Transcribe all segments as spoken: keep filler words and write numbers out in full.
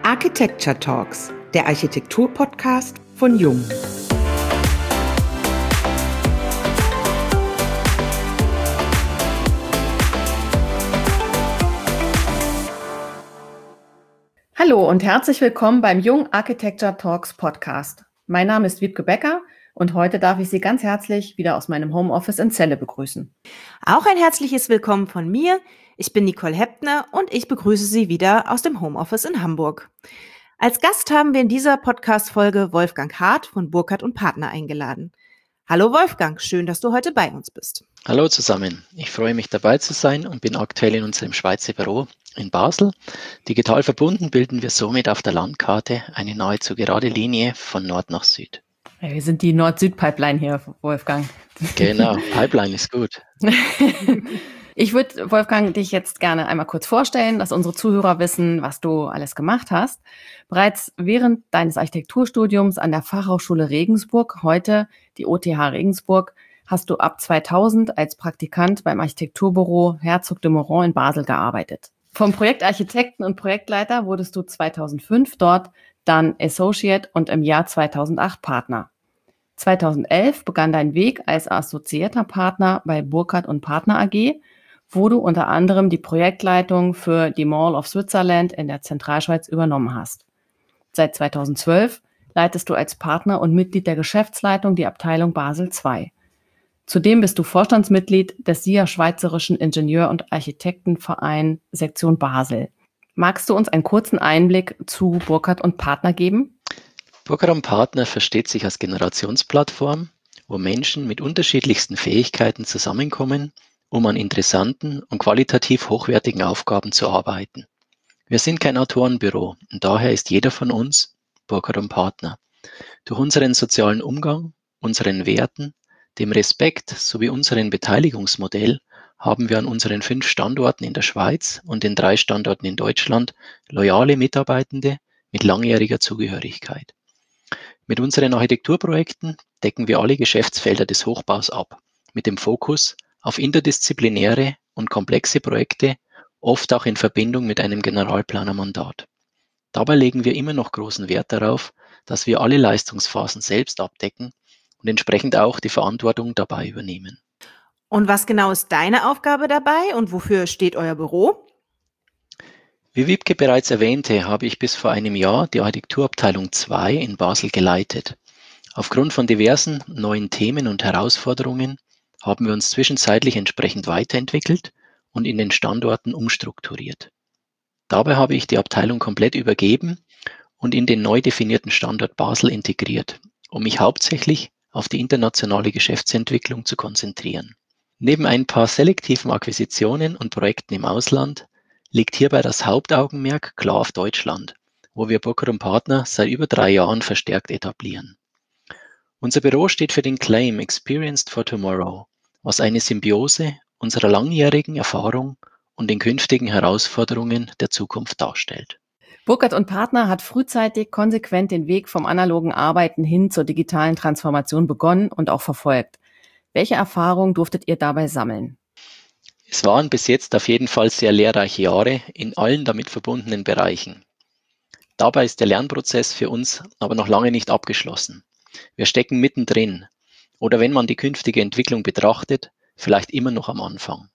Architecture Talks, der Architektur-Podcast von Jung. Hallo und herzlich willkommen beim Jung Architecture Talks Podcast. Mein Name ist Wiebke Becker und heute darf ich Sie ganz herzlich wieder aus meinem Homeoffice in Celle begrüßen. Auch ein herzliches Willkommen von mir. Ich bin Nicole Heppner und ich begrüße Sie wieder aus dem Homeoffice in Hamburg. Als Gast haben wir in dieser Podcast-Folge Wolfgang Hart von Burkhardt und Partner eingeladen. Hallo Wolfgang, schön, dass du heute bei uns bist. Hallo zusammen, ich freue mich dabei zu sein und bin aktuell in unserem Schweizer Büro in Basel. Digital verbunden bilden wir somit auf der Landkarte eine nahezu gerade Linie von Nord nach Süd. Ja, wir sind die Nord-Süd-Pipeline hier, Wolfgang. Genau, Pipeline ist gut. Ich würde, Wolfgang, dich jetzt gerne einmal kurz vorstellen, dass unsere Zuhörer wissen, was du alles gemacht hast. Bereits während deines Architekturstudiums an der Fachhochschule Regensburg, heute die O T H Regensburg, hast du ab zweitausend als Praktikant beim Architekturbüro Herzog de Meuron in Basel gearbeitet. Vom Projektarchitekten und Projektleiter wurdest du zweitausendfünf dort dann Associate und im Jahr zweitausendacht Partner. zweitausendelf begann dein Weg als assoziierter Partner bei Burkhardt und Partner A G, wo du unter anderem die Projektleitung für die Mall of Switzerland in der Zentralschweiz übernommen hast. Seit zweitausendzwölf leitest du als Partner und Mitglied der Geschäftsleitung die Abteilung Basel zwei. Zudem bist du Vorstandsmitglied des S I A Schweizerischen Ingenieur- und Architektenverein Sektion Basel. Magst du uns einen kurzen Einblick zu Burkhardt und Partner geben? Burkhardt und Partner versteht sich als Generationsplattform, wo Menschen mit unterschiedlichsten Fähigkeiten zusammenkommen, um an interessanten und qualitativ hochwertigen Aufgaben zu arbeiten. Wir sind kein Autorenbüro und daher ist jeder von uns Burkhardt und Partner. Durch unseren sozialen Umgang, unseren Werten, dem Respekt sowie unseren Beteiligungsmodell haben wir an unseren fünf Standorten in der Schweiz und den drei Standorten in Deutschland loyale Mitarbeitende mit langjähriger Zugehörigkeit. Mit unseren Architekturprojekten decken wir alle Geschäftsfelder des Hochbaus ab, mit dem Fokus auf interdisziplinäre und komplexe Projekte, oft auch in Verbindung mit einem Generalplanermandat. Dabei legen wir immer noch großen Wert darauf, dass wir alle Leistungsphasen selbst abdecken und entsprechend auch die Verantwortung dabei übernehmen. Und was genau ist deine Aufgabe dabei und wofür steht euer Büro? Wie Wiebke bereits erwähnte, habe ich bis vor einem Jahr die Architekturabteilung zwei in Basel geleitet. Aufgrund von diversen neuen Themen und Herausforderungen haben wir uns zwischenzeitlich entsprechend weiterentwickelt und in den Standorten umstrukturiert. Dabei habe ich die Abteilung komplett übergeben und in den neu definierten Standort Basel integriert, um mich hauptsächlich auf die internationale Geschäftsentwicklung zu konzentrieren. Neben ein paar selektiven Akquisitionen und Projekten im Ausland liegt hierbei das Hauptaugenmerk klar auf Deutschland, wo wir Burkhardt und Partner seit über drei Jahren verstärkt etablieren. Unser Büro steht für den Claim Experienced for Tomorrow, was eine Symbiose unserer langjährigen Erfahrung und den künftigen Herausforderungen der Zukunft darstellt. Burkhardt und Partner hat frühzeitig konsequent den Weg vom analogen Arbeiten hin zur digitalen Transformation begonnen und auch verfolgt. Welche Erfahrungen durftet ihr dabei sammeln? Es waren bis jetzt auf jeden Fall sehr lehrreiche Jahre in allen damit verbundenen Bereichen. Dabei ist der Lernprozess für uns aber noch lange nicht abgeschlossen. Wir stecken mittendrin oder wenn man die künftige Entwicklung betrachtet, vielleicht immer noch am Anfang.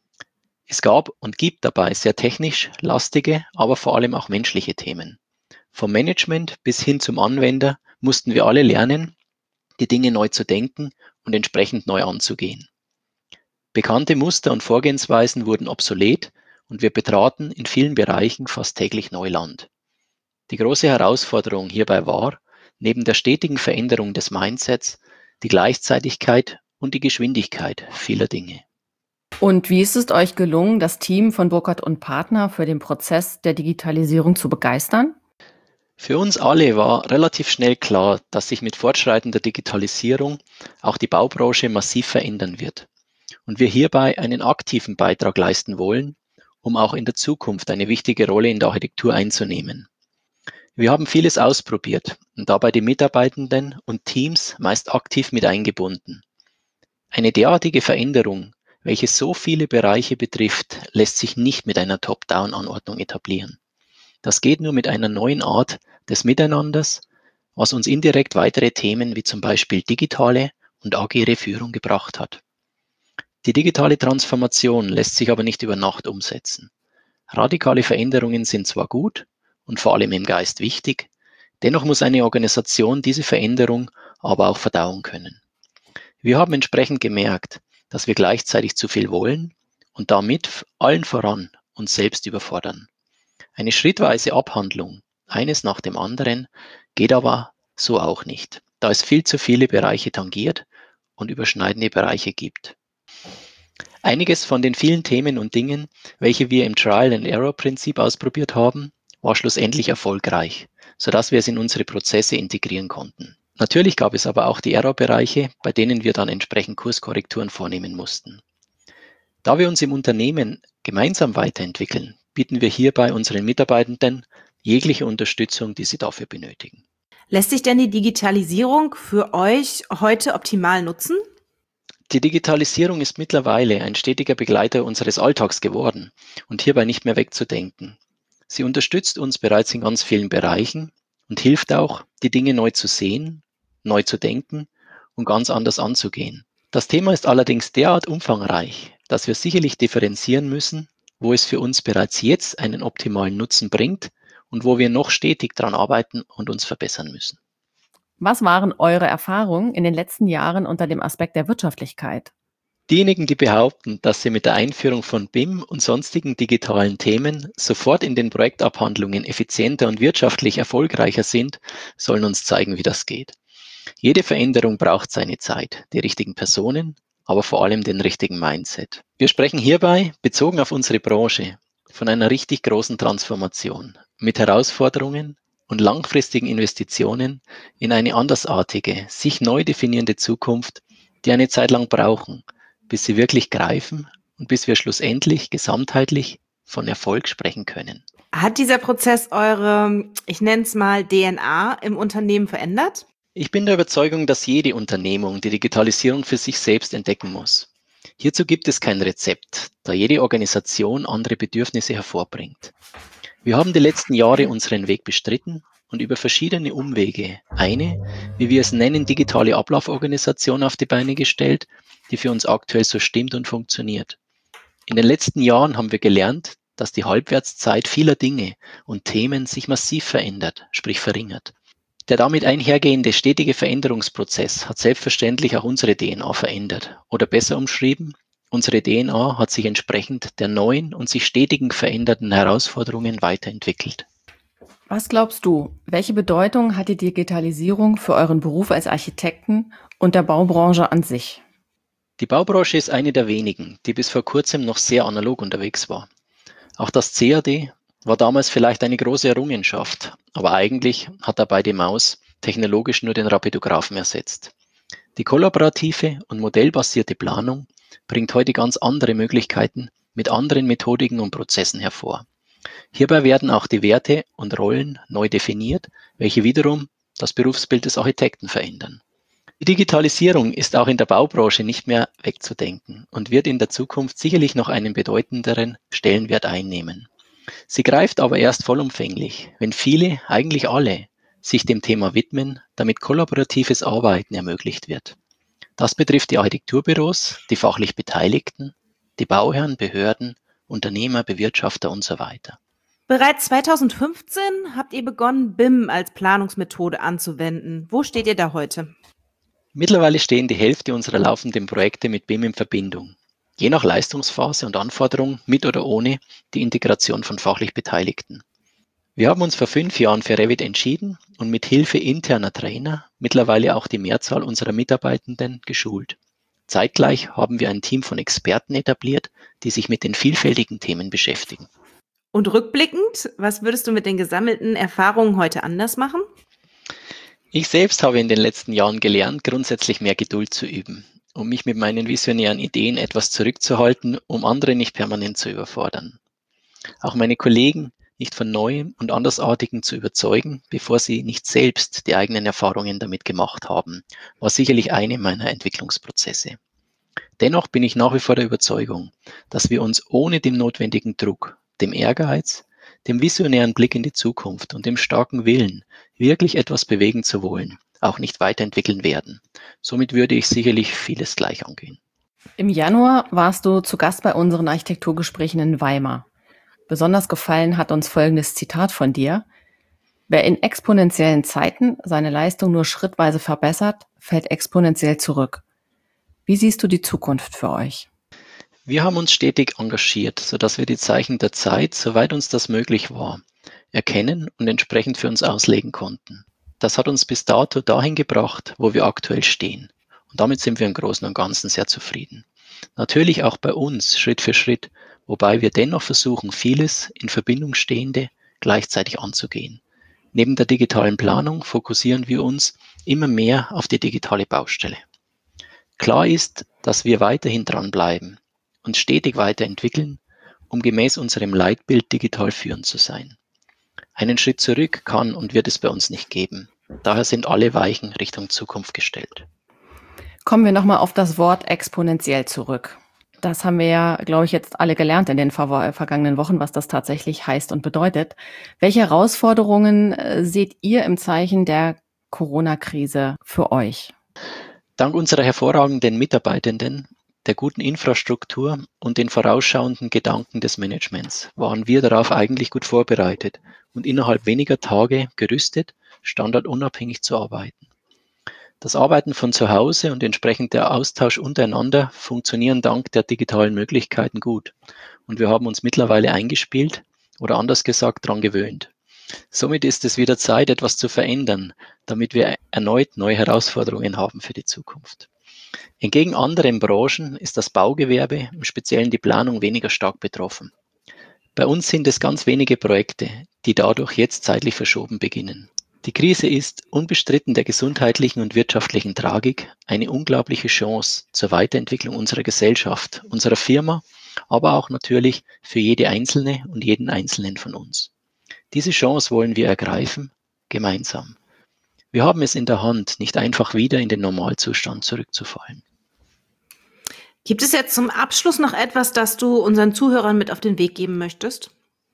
Es gab und gibt dabei sehr technisch lastige, aber vor allem auch menschliche Themen. Vom Management bis hin zum Anwender mussten wir alle lernen, die Dinge neu zu denken und entsprechend neu anzugehen. Bekannte Muster und Vorgehensweisen wurden obsolet und wir betraten in vielen Bereichen fast täglich Neuland. Die große Herausforderung hierbei war, neben der stetigen Veränderung des Mindsets, die Gleichzeitigkeit und die Geschwindigkeit vieler Dinge. Und wie ist es euch gelungen, das Team von Burkhardt und Partner für den Prozess der Digitalisierung zu begeistern? Für uns alle war relativ schnell klar, dass sich mit fortschreitender Digitalisierung auch die Baubranche massiv verändern wird und wir hierbei einen aktiven Beitrag leisten wollen, um auch in der Zukunft eine wichtige Rolle in der Architektur einzunehmen. Wir haben vieles ausprobiert und dabei die Mitarbeitenden und Teams meist aktiv mit eingebunden. Eine derartige Veränderung, welche so viele Bereiche betrifft, lässt sich nicht mit einer Top-Down-Anordnung etablieren. Das geht nur mit einer neuen Art des Miteinanders, was uns indirekt weitere Themen wie zum Beispiel digitale und agile Führung gebracht hat. Die digitale Transformation lässt sich aber nicht über Nacht umsetzen. Radikale Veränderungen sind zwar gut und vor allem im Geist wichtig, dennoch muss eine Organisation diese Veränderung aber auch verdauen können. Wir haben entsprechend gemerkt, dass wir gleichzeitig zu viel wollen und damit allen voran uns selbst überfordern. Eine schrittweise Abhandlung, eines nach dem anderen, geht aber so auch nicht, da es viel zu viele Bereiche tangiert und überschneidende Bereiche gibt. Einiges von den vielen Themen und Dingen, welche wir im Trial-and-Error-Prinzip ausprobiert haben, war schlussendlich erfolgreich, sodass wir es in unsere Prozesse integrieren konnten. Natürlich gab es aber auch die Error-Bereiche, bei denen wir dann entsprechend Kurskorrekturen vornehmen mussten. Da wir uns im Unternehmen gemeinsam weiterentwickeln, bieten wir hierbei unseren Mitarbeitenden jegliche Unterstützung, die sie dafür benötigen. Lässt sich denn die Digitalisierung für euch heute optimal nutzen? Die Digitalisierung ist mittlerweile ein stetiger Begleiter unseres Alltags geworden und hierbei nicht mehr wegzudenken. Sie unterstützt uns bereits in ganz vielen Bereichen und hilft auch, die Dinge neu zu sehen, neu zu denken und ganz anders anzugehen. Das Thema ist allerdings derart umfangreich, dass wir sicherlich differenzieren müssen, wo es für uns bereits jetzt einen optimalen Nutzen bringt und wo wir noch stetig daran arbeiten und uns verbessern müssen. Was waren eure Erfahrungen in den letzten Jahren unter dem Aspekt der Wirtschaftlichkeit? Diejenigen, die behaupten, dass sie mit der Einführung von B I M und sonstigen digitalen Themen sofort in den Projektabhandlungen effizienter und wirtschaftlich erfolgreicher sind, sollen uns zeigen, wie das geht. Jede Veränderung braucht seine Zeit, die richtigen Personen, aber vor allem den richtigen Mindset. Wir sprechen hierbei, bezogen auf unsere Branche, von einer richtig großen Transformation mit Herausforderungen und langfristigen Investitionen in eine andersartige, sich neu definierende Zukunft, die eine Zeit lang brauchen, bis sie wirklich greifen und bis wir schlussendlich gesamtheitlich von Erfolg sprechen können. Hat dieser Prozess eure, ich nenne es mal D N A im Unternehmen verändert? Ich bin der Überzeugung, dass jede Unternehmung die Digitalisierung für sich selbst entdecken muss. Hierzu gibt es kein Rezept, da jede Organisation andere Bedürfnisse hervorbringt. Wir haben die letzten Jahre unseren Weg bestritten und über verschiedene Umwege eine, wie wir es nennen, digitale Ablauforganisation auf die Beine gestellt, die für uns aktuell so stimmt und funktioniert. In den letzten Jahren haben wir gelernt, dass die Halbwertszeit vieler Dinge und Themen sich massiv verändert, sprich verringert. Der damit einhergehende stetige Veränderungsprozess hat selbstverständlich auch unsere D N A verändert. Oder besser umschrieben, unsere D N A hat sich entsprechend der neuen und sich stetigen verändernden Herausforderungen weiterentwickelt. Was glaubst du, welche Bedeutung hat die Digitalisierung für euren Beruf als Architekten und der Baubranche an sich? Die Baubranche ist eine der wenigen, die bis vor kurzem noch sehr analog unterwegs war. Auch das C A D war damals vielleicht eine große Errungenschaft, aber eigentlich hat dabei die Maus technologisch nur den Rapidographen ersetzt. Die kollaborative und modellbasierte Planung bringt heute ganz andere Möglichkeiten mit anderen Methodiken und Prozessen hervor. Hierbei werden auch die Werte und Rollen neu definiert, welche wiederum das Berufsbild des Architekten verändern. Die Digitalisierung ist auch in der Baubranche nicht mehr wegzudenken und wird in der Zukunft sicherlich noch einen bedeutenderen Stellenwert einnehmen. Sie greift aber erst vollumfänglich, wenn viele, eigentlich alle, sich dem Thema widmen, damit kollaboratives Arbeiten ermöglicht wird. Das betrifft die Architekturbüros, die fachlich Beteiligten, die Bauherren, Behörden, Unternehmer, Bewirtschafter und so weiter. Bereits zweitausendfünfzehn habt ihr begonnen, B I M als Planungsmethode anzuwenden. Wo steht ihr da heute? Mittlerweile stehen die Hälfte unserer laufenden Projekte mit B I M in Verbindung, je nach Leistungsphase und Anforderung mit oder ohne die Integration von fachlich Beteiligten. Wir haben uns vor fünf Jahren für Revit entschieden und mit Hilfe interner Trainer mittlerweile auch die Mehrzahl unserer Mitarbeitenden geschult. Zeitgleich haben wir ein Team von Experten etabliert, die sich mit den vielfältigen Themen beschäftigen. Und rückblickend, was würdest du mit den gesammelten Erfahrungen heute anders machen? Ich selbst habe in den letzten Jahren gelernt, grundsätzlich mehr Geduld zu üben, um mich mit meinen visionären Ideen etwas zurückzuhalten, um andere nicht permanent zu überfordern. Auch meine Kollegen nicht von Neuem und Andersartigen zu überzeugen, bevor sie nicht selbst die eigenen Erfahrungen damit gemacht haben, war sicherlich eine meiner Entwicklungsprozesse. Dennoch bin ich nach wie vor der Überzeugung, dass wir uns ohne den notwendigen Druck, dem Ehrgeiz, dem visionären Blick in die Zukunft und dem starken Willen, wirklich etwas bewegen zu wollen, auch nicht weiterentwickeln werden. Somit würde ich sicherlich vieles gleich angehen. Im Januar warst du zu Gast bei unseren Architekturgesprächen in Weimar. Besonders gefallen hat uns folgendes Zitat von dir: Wer in exponentiellen Zeiten seine Leistung nur schrittweise verbessert, fällt exponentiell zurück. Wie siehst du die Zukunft für euch? Wir haben uns stetig engagiert, sodass wir die Zeichen der Zeit, soweit uns das möglich war, erkennen und entsprechend für uns auslegen konnten. Das hat uns bis dato dahin gebracht, wo wir aktuell stehen. Und damit sind wir im Großen und Ganzen sehr zufrieden. Natürlich auch bei uns Schritt für Schritt, wobei wir dennoch versuchen, vieles in Verbindung Stehende gleichzeitig anzugehen. Neben der digitalen Planung fokussieren wir uns immer mehr auf die digitale Baustelle. Klar ist, dass wir weiterhin dranbleiben und stetig weiterentwickeln, um gemäß unserem Leitbild digital führend zu sein. Einen Schritt zurück kann und wird es bei uns nicht geben. Daher sind alle Weichen Richtung Zukunft gestellt. Kommen wir nochmal auf das Wort exponentiell zurück. Das haben wir ja, glaube ich, jetzt alle gelernt in den ver- vergangenen Wochen, was das tatsächlich heißt und bedeutet. Welche Herausforderungen äh, seht ihr im Zeichen der Corona-Krise für euch? Dank unserer hervorragenden Mitarbeitenden, der guten Infrastruktur und den vorausschauenden Gedanken des Managements waren wir darauf eigentlich gut vorbereitet und innerhalb weniger Tage gerüstet, standardunabhängig zu arbeiten. Das Arbeiten von zu Hause und entsprechend der Austausch untereinander funktionieren dank der digitalen Möglichkeiten gut. Und wir haben uns mittlerweile eingespielt oder anders gesagt dran gewöhnt. Somit ist es wieder Zeit, etwas zu verändern, damit wir erneut neue Herausforderungen haben für die Zukunft. Entgegen anderen Branchen ist das Baugewerbe, im Speziellen die Planung, weniger stark betroffen. Bei uns sind es ganz wenige Projekte, die dadurch jetzt zeitlich verschoben beginnen. Die Krise ist unbestritten der gesundheitlichen und wirtschaftlichen Tragik eine unglaubliche Chance zur Weiterentwicklung unserer Gesellschaft, unserer Firma, aber auch natürlich für jede Einzelne und jeden Einzelnen von uns. Diese Chance wollen wir ergreifen, gemeinsam. Wir haben es in der Hand, nicht einfach wieder in den Normalzustand zurückzufallen. Gibt es jetzt zum Abschluss noch etwas, das du unseren Zuhörern mit auf den Weg geben möchtest?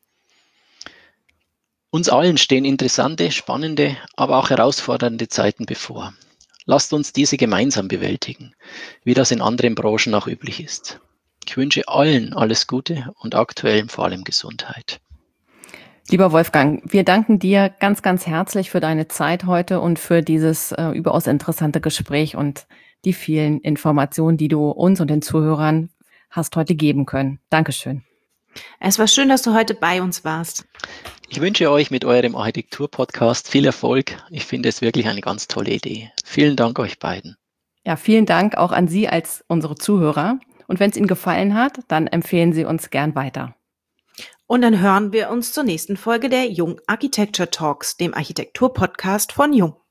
Uns allen stehen interessante, spannende, aber auch herausfordernde Zeiten bevor. Lasst uns diese gemeinsam bewältigen, wie das in anderen Branchen auch üblich ist. Ich wünsche allen alles Gute und aktuell vor allem Gesundheit. Lieber Wolfgang, wir danken dir ganz, ganz herzlich für deine Zeit heute und für dieses äh, überaus interessante Gespräch und die vielen Informationen, die du uns und den Zuhörern hast heute geben können. Dankeschön. Es war schön, dass du heute bei uns warst. Ich wünsche euch mit eurem Architektur-Podcast viel Erfolg. Ich finde es wirklich eine ganz tolle Idee. Vielen Dank euch beiden. Ja, vielen Dank auch an Sie als unsere Zuhörer. Und wenn es Ihnen gefallen hat, dann empfehlen Sie uns gern weiter. Und dann hören wir uns zur nächsten Folge der Jung Architecture Talks, dem Architektur-Podcast von Jung.